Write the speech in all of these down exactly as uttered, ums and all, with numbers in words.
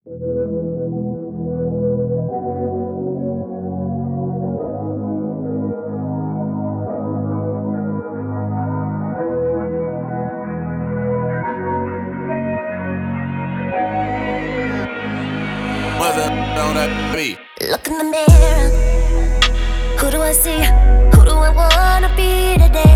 What's up on that beat? Look in the mirror. Who do I see? Who do I wanna be today?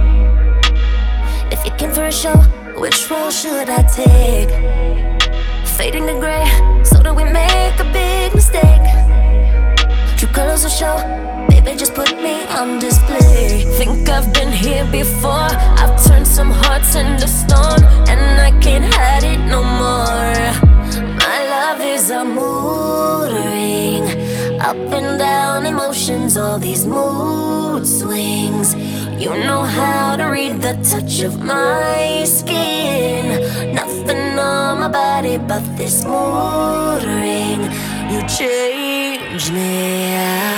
If you came for a show, which role should I take? Fading to gray, so that we make a big mistake. True colors will show, baby, just put me on display. Think I've been here before. I've turned some hearts into stone, and I can't hide it no more. My love is a mood ring, up and down emotions, all these mood swings. You know how to read the touch of my skin. Nothing on my body but this mood ring. You change me.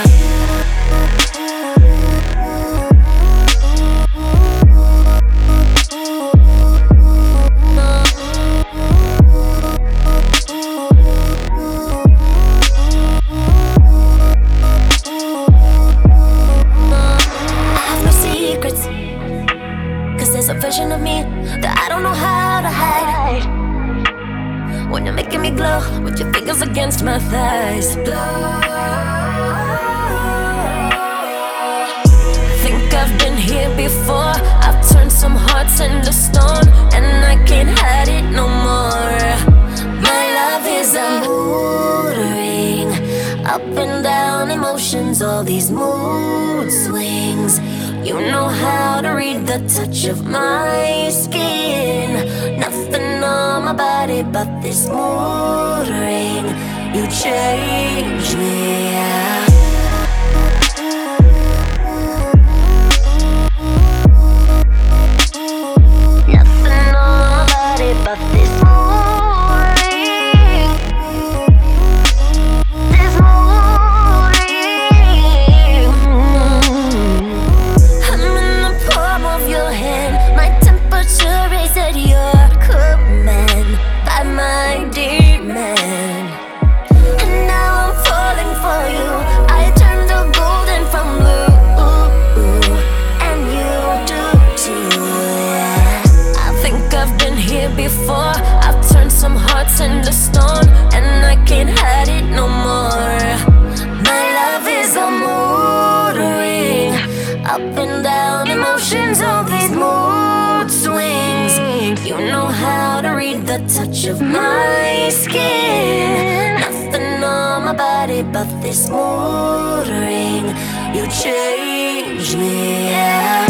There's a version of me that I don't know how to hide. When you're making me glow with your fingers against my thighs. Think I've been here before. I've turned some hearts into stone, and I can't hide it no more. My love is a mood ring, up and down emotions, all these mood swings. You know how to read the touch of my skin. Nothing on my body but this mood ring. You change me. Nothing on my body but this mood ring. This mood ring. I'm in the palm of your hand. My temperature is at your command. By my demand. And now I'm falling for you. I turn the golden from blue. And you do too. I think I've been here before. I've turned some hearts into stone, and I can't hide it no more. My love is a mood ring, up and down emotions, all these mood swings. You know how to read the touch of my skin. Nothing on my body but this mood ring. You change me.